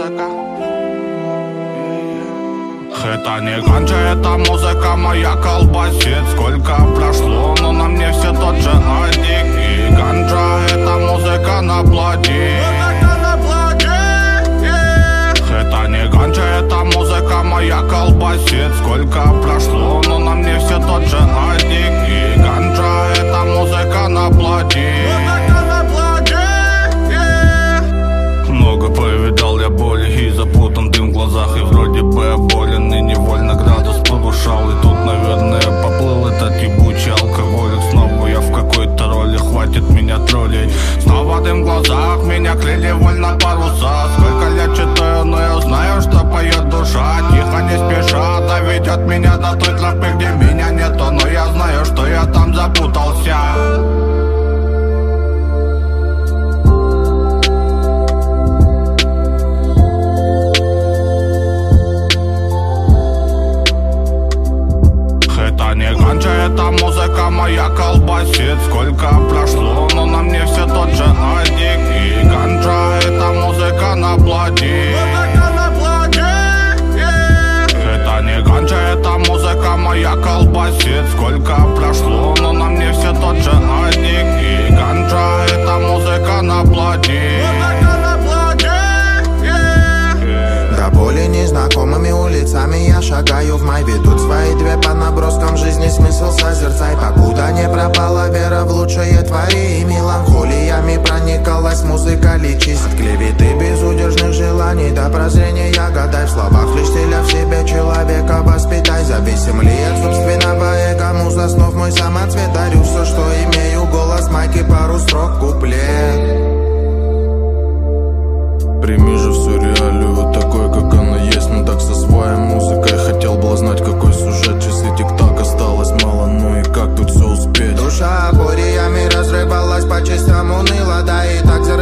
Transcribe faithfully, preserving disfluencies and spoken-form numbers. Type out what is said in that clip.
музыка. Это не ганджа, это музыка моя колбасит. Сколько прошло, но на мне все тот же адик. И ганджа, это музыка на плоди. Это не ганджа, это музыка моя колбасит. Сколько прошло, но на мне все тот же адик. И ганджа, это музыка на плоди. Много повидал я боли и запутан дым в глазах. И вроде бы я болен, и невольно градус повышал. И тут, наверное, поплыл этот ебучий алкоголик. Снова я в какой-то роли, хватит меня троллить. Снова дым в глазах, меня клеили вольно паруса. Сколько лет читаю, но я знаю, что поет душа. Тихо, не спеша, доведет меня до той тропы, где меня нету. Но я знаю, что я там запутался. Это музыка моя колбасит. Сколько прошло, но на мне все тот же адик. И ганджа, это музыка на плоди. Это не ганджа, это музыка моя колбасит. Сколько прошло, но на мне все тот же адик. И ганджа, это музыка на плоди. До боли незнакомыми улицами я шагаю в май. Ведут свои две по наброскам жизни, смысл созерцай. Покуда не пропала вера в лучшее твори. И меланхолиями проникалась музыка, лечись от клеветы безудержных желаний. До прозрения гадай, в словах лишь теля в себе человека воспитай. Зависим ли от собственного эго, муза снов мой самоцвет. Дарю все, что имею, голос майки, пару строк, куплет. Прими же всю реалию вот такой, как она есть. Ну так со своей музыкой. Хотел бы знать, какой сюжет. Часы тик-так осталось мало, ну и как тут все успеть. Душа бурями разрывалась по частям, уныла, да и так заработала.